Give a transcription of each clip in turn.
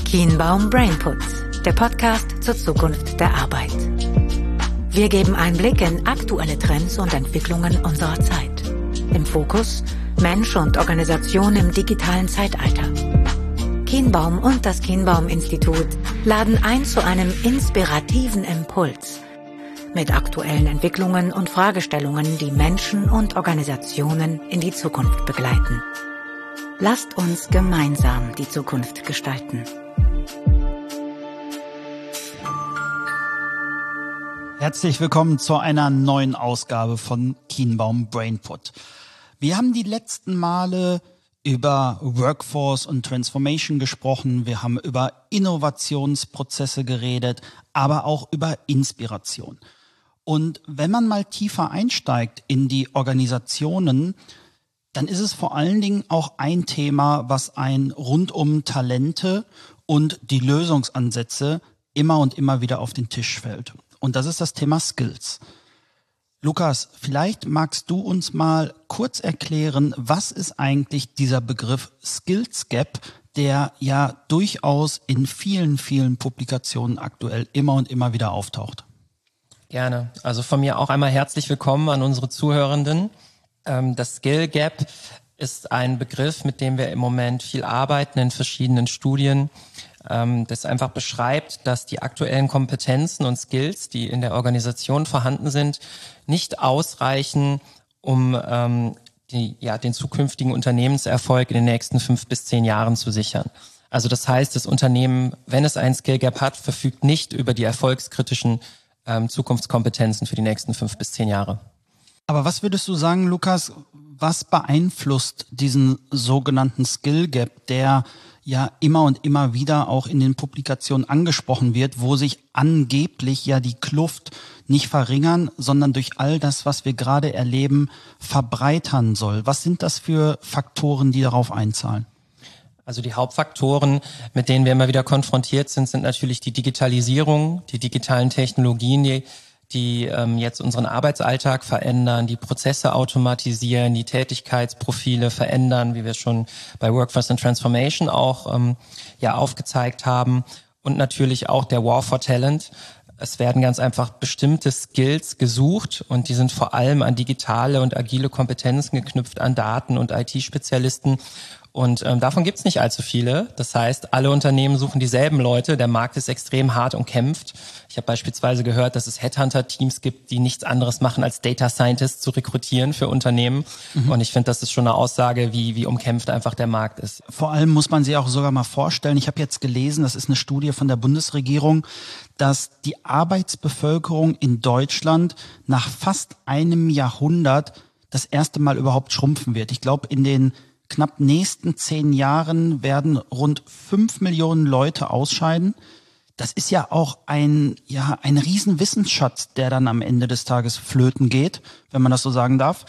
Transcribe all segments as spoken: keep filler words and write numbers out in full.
Kienbaum Brainput, der Podcast zur Zukunft der Arbeit. Wir geben Einblick in aktuelle Trends und Entwicklungen unserer Zeit. Im Fokus Mensch und Organisation im digitalen Zeitalter. Kienbaum und das Kienbaum-Institut laden ein zu einem inspirativen Impuls mit aktuellen Entwicklungen und Fragestellungen, die Menschen und Organisationen in die Zukunft begleiten. Lasst uns gemeinsam die Zukunft gestalten. Herzlich willkommen zu einer neuen Ausgabe von Kienbaum Brainput. Wir haben die letzten Male über Workforce und Transformation gesprochen, wir haben über Innovationsprozesse geredet, aber auch über Inspiration. Und wenn man mal tiefer einsteigt in die Organisationen, dann ist es vor allen Dingen auch ein Thema, was ein rund um Talente und die Lösungsansätze immer und immer wieder auf den Tisch fällt. Und das ist das Thema Skills. Lukas, vielleicht magst du uns mal kurz erklären, was ist eigentlich dieser Begriff Skills Gap, der ja durchaus in vielen, vielen Publikationen aktuell immer und immer wieder auftaucht? Gerne. Also von mir auch einmal herzlich willkommen an unsere Zuhörenden. Das Skill Gap ist ein Begriff, mit dem wir im Moment viel arbeiten in verschiedenen Studien. Das einfach beschreibt, dass die aktuellen Kompetenzen und Skills, die in der Organisation vorhanden sind, nicht ausreichen, um ähm, die, ja, den zukünftigen Unternehmenserfolg in den nächsten fünf bis zehn Jahren zu sichern. Also das heißt, das Unternehmen, wenn es ein Skill Gap hat, verfügt nicht über die erfolgskritischen ähm, Zukunftskompetenzen für die nächsten fünf bis zehn Jahre. Aber was würdest du sagen, Lukas, was beeinflusst diesen sogenannten Skill Gap, der ja immer und immer wieder auch in den Publikationen angesprochen wird, wo sich angeblich ja die Kluft nicht verringern, sondern durch all das, was wir gerade erleben, verbreitern soll? Was sind das für Faktoren, die darauf einzahlen? Also die Hauptfaktoren, mit denen wir immer wieder konfrontiert sind, sind natürlich die Digitalisierung, die digitalen Technologien, die die ähm, jetzt unseren Arbeitsalltag verändern, die Prozesse automatisieren, die Tätigkeitsprofile verändern, wie wir schon bei Workforce and Transformation auch ähm, ja aufgezeigt haben, und natürlich auch der War for Talent. Es werden ganz einfach bestimmte Skills gesucht und die sind vor allem an digitale und agile Kompetenzen geknüpft, an Daten- und I T-Spezialisten. Und ähm, davon gibt's nicht allzu viele. Das heißt, alle Unternehmen suchen dieselben Leute. Der Markt ist extrem hart umkämpft. Ich habe beispielsweise gehört, dass es Headhunter-Teams gibt, die nichts anderes machen, als Data Scientists zu rekrutieren für Unternehmen. Mhm. Und ich finde, das ist schon eine Aussage, wie wie umkämpft einfach der Markt ist. Vor allem muss man sich auch sogar mal vorstellen, ich habe jetzt gelesen, das ist eine Studie von der Bundesregierung, dass die Arbeitsbevölkerung in Deutschland nach fast einem Jahrhundert das erste Mal überhaupt schrumpfen wird. Ich glaube, in den knapp nächsten zehn Jahren werden rund fünf Millionen Leute ausscheiden. Das ist ja auch ein, ja, ein riesen Wissensschatz, der dann am Ende des Tages flöten geht, wenn man das so sagen darf.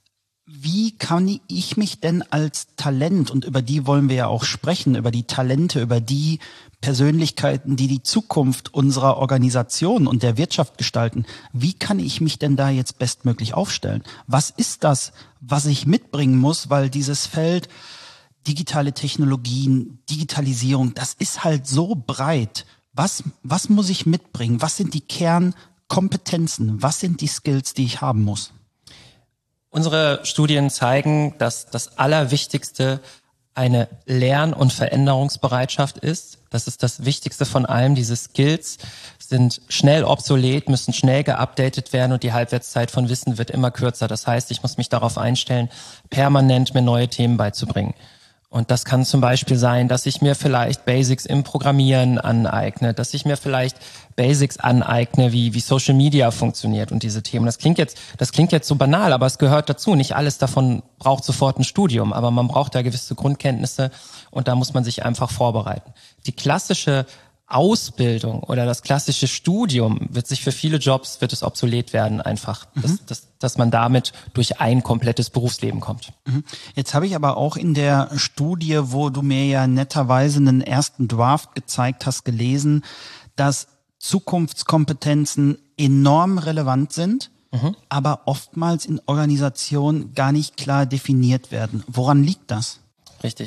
Wie kann ich mich denn als Talent, und über die wollen wir ja auch sprechen, über die Talente, über die Persönlichkeiten, die die Zukunft unserer Organisation und der Wirtschaft gestalten, wie kann ich mich denn da jetzt bestmöglich aufstellen? Was ist das, was ich mitbringen muss? Weil dieses Feld digitale Technologien, Digitalisierung, das ist halt so breit. Was, was muss ich mitbringen? Was sind die Kernkompetenzen? Was sind die Skills, die ich haben muss? Unsere Studien zeigen, dass das Allerwichtigste eine Lern- und Veränderungsbereitschaft ist. Das ist das Wichtigste von allem. Diese Skills sind schnell obsolet, müssen schnell geupdatet werden und die Halbwertszeit von Wissen wird immer kürzer. Das heißt, ich muss mich darauf einstellen, permanent mir neue Themen beizubringen. Und das kann zum Beispiel sein, dass ich mir vielleicht Basics im Programmieren aneigne, dass ich mir vielleicht Basics aneigne, wie wie Social Media funktioniert und diese Themen. Das klingt jetzt, das klingt jetzt so banal, aber es gehört dazu. Nicht alles davon braucht sofort ein Studium, aber man braucht da gewisse Grundkenntnisse und da muss man sich einfach vorbereiten. Die klassische Ausbildung oder das klassische Studium wird sich für viele Jobs, wird es obsolet werden einfach, mhm. dass, dass, dass man damit durch ein komplettes Berufsleben kommt. Mhm. Jetzt habe ich aber auch in der Studie, wo du mir ja netterweise einen ersten Draft gezeigt hast, gelesen, dass Zukunftskompetenzen enorm relevant sind, mhm. aber oftmals in Organisationen gar nicht klar definiert werden. Woran liegt das? Richtig.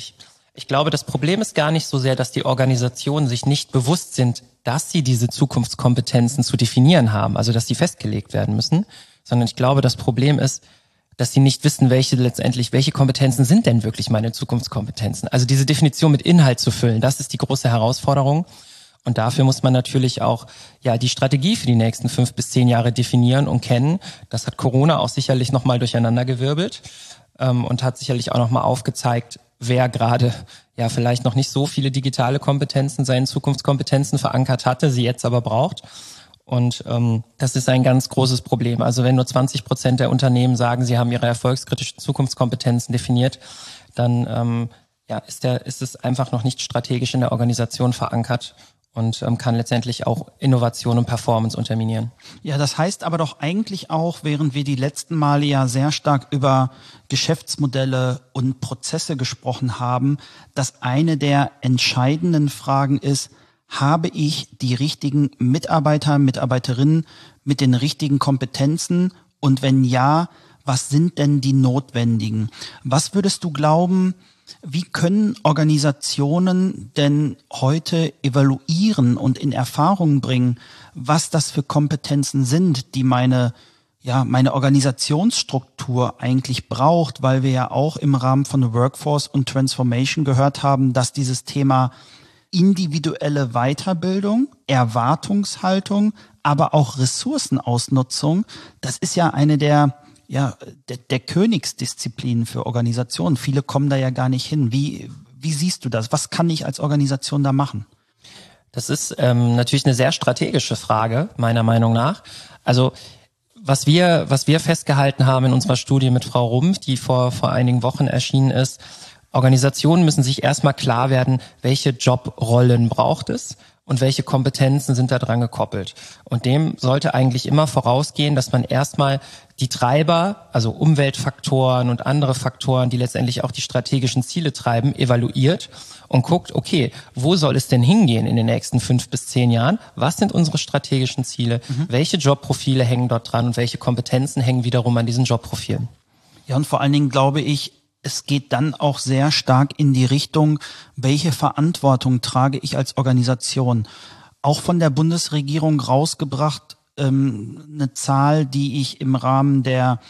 Ich glaube, das Problem ist gar nicht so sehr, dass die Organisationen sich nicht bewusst sind, dass sie diese Zukunftskompetenzen zu definieren haben, also dass sie festgelegt werden müssen, sondern ich glaube, das Problem ist, dass sie nicht wissen, welche letztendlich, welche Kompetenzen sind denn wirklich meine Zukunftskompetenzen. Also diese Definition mit Inhalt zu füllen, das ist die große Herausforderung. Und dafür muss man natürlich auch ja die Strategie für die nächsten fünf bis zehn Jahre definieren und kennen. Das hat Corona auch sicherlich nochmal durcheinandergewirbelt ähm, und hat sicherlich auch nochmal aufgezeigt, wer gerade ja vielleicht noch nicht so viele digitale Kompetenzen, seine Zukunftskompetenzen verankert hatte, sie jetzt aber braucht. Und ähm, das ist ein ganz großes Problem. Also wenn nur zwanzig Prozent der Unternehmen sagen, sie haben ihre erfolgskritischen Zukunftskompetenzen definiert, dann ähm, ja ist der ist es einfach noch nicht strategisch in der Organisation verankert und ähm, kann letztendlich auch Innovation und Performance unterminieren. Ja, das heißt aber doch eigentlich auch, während wir die letzten Male ja sehr stark über Geschäftsmodelle und Prozesse gesprochen haben, dass eine der entscheidenden Fragen ist, habe ich die richtigen Mitarbeiter, Mitarbeiterinnen mit den richtigen Kompetenzen? Und wenn ja, was sind denn die notwendigen? Was würdest du glauben, wie können Organisationen denn heute evaluieren und in Erfahrung bringen, was das für Kompetenzen sind, die meine, ja, meine Organisationsstruktur eigentlich braucht, weil wir ja auch im Rahmen von Workforce und Transformation gehört haben, dass dieses Thema individuelle Weiterbildung, Erwartungshaltung, aber auch Ressourcenausnutzung, das ist ja eine der ja der, der Königsdisziplinen für Organisationen. Viele kommen da ja gar nicht hin. Wie wie siehst du das? Was kann ich als Organisation da machen? Das ist ähm, natürlich eine sehr strategische Frage, meiner Meinung nach. Also was wir was wir festgehalten haben in unserer Studie mit Frau Rumpf, die vor vor einigen Wochen erschienen ist, Organisationen müssen sich erstmal klar werden, welche Jobrollen braucht es und welche Kompetenzen sind da dran gekoppelt. Und dem sollte eigentlich immer vorausgehen, dass man erstmal die Treiber, also Umweltfaktoren und andere Faktoren, die letztendlich auch die strategischen Ziele treiben, evaluiert und guckt, okay, wo soll es denn hingehen in den nächsten fünf bis zehn Jahren? Was sind unsere strategischen Ziele? Mhm. Welche Jobprofile hängen dort dran und welche Kompetenzen hängen wiederum an diesen Jobprofilen? Ja, und vor allen Dingen glaube ich, es geht dann auch sehr stark in die Richtung, welche Verantwortung trage ich als Organisation. Auch von der Bundesregierung rausgebracht, ähm, eine Zahl, die ich im Rahmen der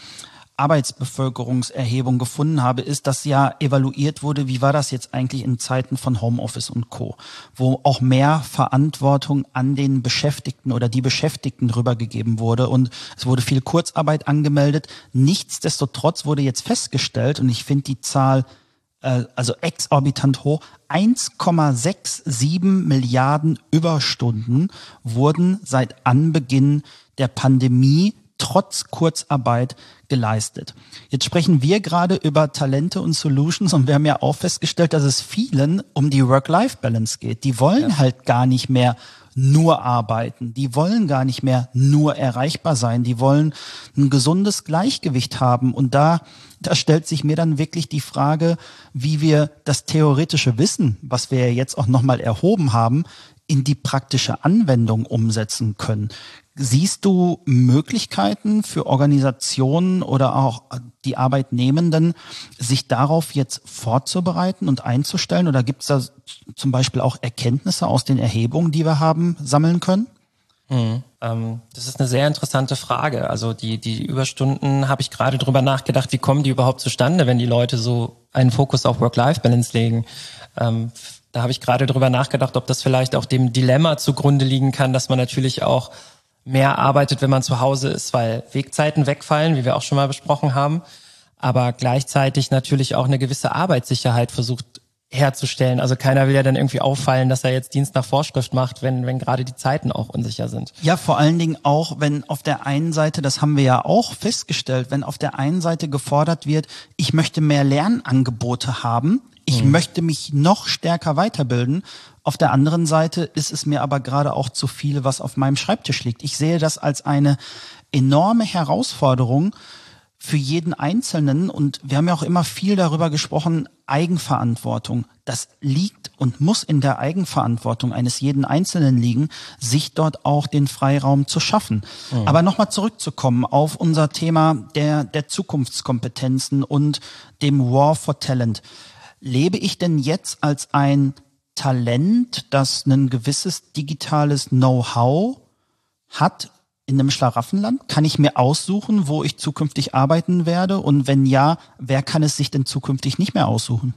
Arbeitsbevölkerungserhebung gefunden habe, ist, dass ja evaluiert wurde, wie war das jetzt eigentlich in Zeiten von Homeoffice und Co., wo auch mehr Verantwortung an den Beschäftigten oder die Beschäftigten rübergegeben wurde und es wurde viel Kurzarbeit angemeldet. Nichtsdestotrotz wurde jetzt festgestellt, und ich finde die Zahl äh, also exorbitant hoch, eins Komma siebenundsechzig Milliarden Überstunden wurden seit Anbeginn der Pandemie trotz Kurzarbeit geleistet. Jetzt sprechen wir gerade über Talente und Solutions und wir haben ja auch festgestellt, dass es vielen um die Work-Life-Balance geht. Die wollen ja. halt gar nicht mehr nur arbeiten. Die wollen gar nicht mehr nur erreichbar sein. Die wollen ein gesundes Gleichgewicht haben. Und da, da stellt sich mir dann wirklich die Frage, wie wir das theoretische Wissen, was wir ja jetzt auch nochmal erhoben haben, in die praktische Anwendung umsetzen können. Siehst du Möglichkeiten für Organisationen oder auch die Arbeitnehmenden, sich darauf jetzt vorzubereiten und einzustellen? Oder gibt es da zum Beispiel auch Erkenntnisse aus den Erhebungen, die wir haben, sammeln können? Mhm. Ähm, das ist eine sehr interessante Frage. Also die, die Überstunden, habe ich gerade drüber nachgedacht, wie kommen die überhaupt zustande, wenn die Leute so einen Fokus auf Work-Life-Balance legen? Ähm, da habe ich gerade drüber nachgedacht, ob das vielleicht auch dem Dilemma zugrunde liegen kann, dass man natürlich auch mehr arbeitet, wenn man zu Hause ist, weil Wegzeiten wegfallen, wie wir auch schon mal besprochen haben, aber gleichzeitig natürlich auch eine gewisse Arbeitssicherheit versucht herzustellen. Also keiner will ja dann irgendwie auffallen, dass er jetzt Dienst nach Vorschrift macht, wenn wenn gerade die Zeiten auch unsicher sind. Ja, vor allen Dingen auch, wenn auf der einen Seite, das haben wir ja auch festgestellt, wenn auf der einen Seite gefordert wird, ich möchte mehr Lernangebote haben, ich hm. möchte mich noch stärker weiterbilden. Auf der anderen Seite ist es mir aber gerade auch zu viel, was auf meinem Schreibtisch liegt. Ich sehe das als eine enorme Herausforderung für jeden Einzelnen. Und wir haben ja auch immer viel darüber gesprochen, Eigenverantwortung. Das liegt und muss in der Eigenverantwortung eines jeden Einzelnen liegen, sich dort auch den Freiraum zu schaffen. Mhm. Aber nochmal zurückzukommen auf unser Thema der, der Zukunftskompetenzen und dem War for Talent. lebe ich denn jetzt als ein Talent, das ein gewisses digitales Know-how hat in einem Schlaraffenland? Kann ich mir aussuchen, wo ich zukünftig arbeiten werde? Und wenn ja, wer kann es sich denn zukünftig nicht mehr aussuchen?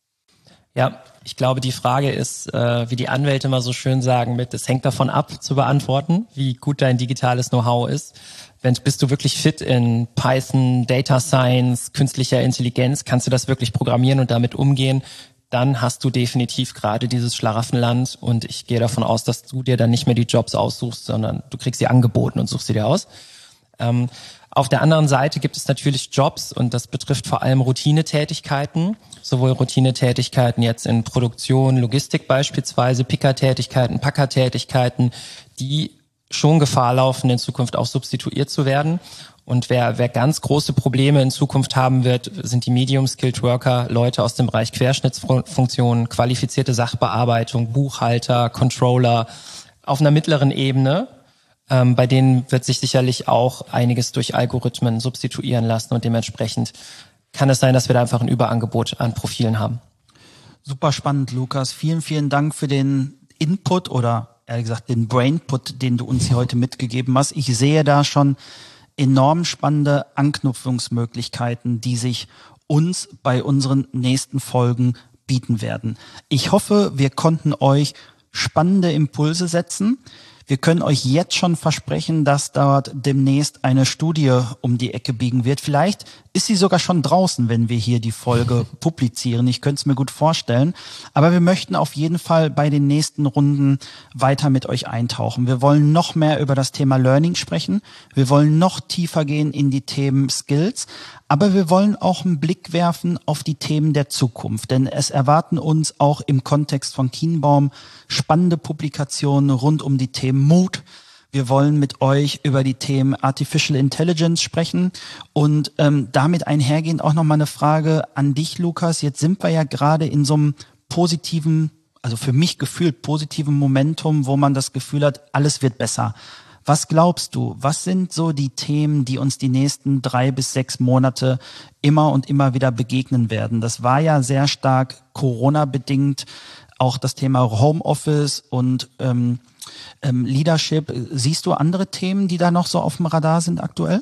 Ja, ich glaube, die Frage ist, äh, wie die Anwälte immer so schön sagen, mit, es hängt davon ab zu beantworten, wie gut dein digitales Know-how ist. Wenn, bist du wirklich fit in Python, Data Science, künstlicher Intelligenz, kannst du das wirklich programmieren und damit umgehen, dann hast du definitiv gerade dieses Schlaraffenland und ich gehe davon aus, dass du dir dann nicht mehr die Jobs aussuchst, sondern du kriegst sie angeboten und suchst sie dir aus. Ähm, auf der anderen Seite gibt es natürlich Jobs und das betrifft vor allem Routinetätigkeiten, sowohl Routinetätigkeiten jetzt in Produktion, Logistik beispielsweise, Pickertätigkeiten, Packertätigkeiten, die schon Gefahr laufen, in Zukunft auch substituiert zu werden. Und wer, wer ganz große Probleme in Zukunft haben wird, sind die Medium-Skilled Worker, Leute aus dem Bereich Querschnittsfunktionen, qualifizierte Sachbearbeitung, Buchhalter, Controller auf einer mittleren Ebene. Ähm, bei denen wird sich sicherlich auch einiges durch Algorithmen substituieren lassen und dementsprechend kann es sein, dass wir da einfach ein Überangebot an Profilen haben. Super spannend, Lukas. Vielen, vielen Dank für den Input oder ehrlich gesagt den Brainput, den du uns hier heute mitgegeben hast. Ich sehe da schon enorm spannende Anknüpfungsmöglichkeiten, die sich uns bei unseren nächsten Folgen bieten werden. Ich hoffe, wir konnten euch spannende Impulse setzen. Wir können euch jetzt schon versprechen, dass dort demnächst eine Studie um die Ecke biegen wird. Vielleicht ist sie sogar schon draußen, wenn wir hier die Folge publizieren. Ich könnte es mir gut vorstellen. Aber wir möchten auf jeden Fall bei den nächsten Runden weiter mit euch eintauchen. Wir wollen noch mehr über das Thema Learning sprechen. Wir wollen noch tiefer gehen in die Themen Skills. Aber wir wollen auch einen Blick werfen auf die Themen der Zukunft. Denn es erwarten uns auch im Kontext von Kienbaum spannende Publikationen rund um die Themen Mut. Wir wollen mit euch über die Themen Artificial Intelligence sprechen und ähm, damit einhergehend auch nochmal eine Frage an dich, Lukas. Jetzt sind wir ja gerade in so einem positiven, also für mich gefühlt positiven Momentum, wo man das Gefühl hat, alles wird besser. Was glaubst du, was sind so die Themen, die uns die nächsten drei bis sechs Monate immer und immer wieder begegnen werden? Das war ja sehr stark Corona-bedingt, auch das Thema Homeoffice und ähm, ähm, Leadership. Siehst du andere Themen, die da noch so auf dem Radar sind aktuell?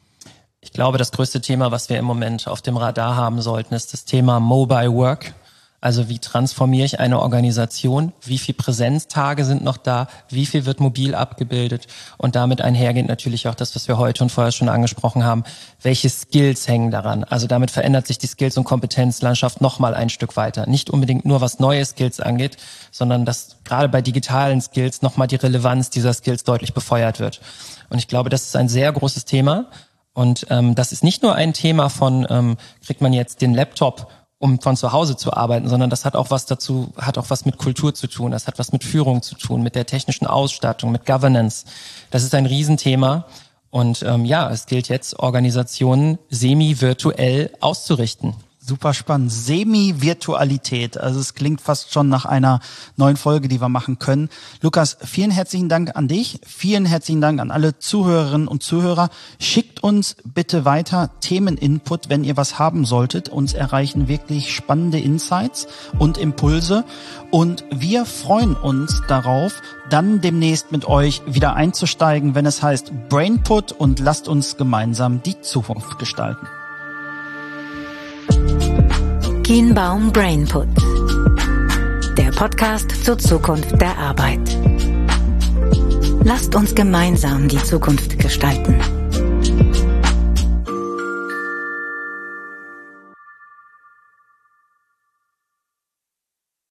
Ich glaube, das größte Thema, was wir im Moment auf dem Radar haben sollten, ist das Thema Mobile Work. Also wie transformiere ich eine Organisation? Wie viel Präsenztage sind noch da? Wie viel wird mobil abgebildet? Und damit einhergehend natürlich auch das, was wir heute und vorher schon angesprochen haben. Welche Skills hängen daran? Also damit verändert sich die Skills- und Kompetenzlandschaft nochmal ein Stück weiter. Nicht unbedingt nur, was neue Skills angeht, sondern dass gerade bei digitalen Skills nochmal die Relevanz dieser Skills deutlich befeuert wird. Und ich glaube, das ist ein sehr großes Thema. Und ähm, das ist nicht nur ein Thema von, ähm, kriegt man jetzt den Laptop, um von zu Hause zu arbeiten, sondern das hat auch was dazu, hat auch was mit Kultur zu tun, das hat was mit Führung zu tun, mit der technischen Ausstattung, mit Governance. Das ist ein Riesenthema und ähm, ja, es gilt jetzt, Organisationen semi-virtuell auszurichten. Super spannend. Semi-Virtualität. Also es klingt fast schon nach einer neuen Folge, die wir machen können. Lukas, vielen herzlichen Dank an dich. Vielen herzlichen Dank an alle Zuhörerinnen und Zuhörer. Schickt uns bitte weiter Themeninput, wenn ihr was haben solltet. Uns erreichen wirklich spannende Insights und Impulse. Und wir freuen uns darauf, dann demnächst mit euch wieder einzusteigen, wenn es heißt Brainput und lasst uns gemeinsam die Zukunft gestalten. Kienbaum Brainput, der Podcast zur Zukunft der Arbeit. Lasst uns gemeinsam die Zukunft gestalten.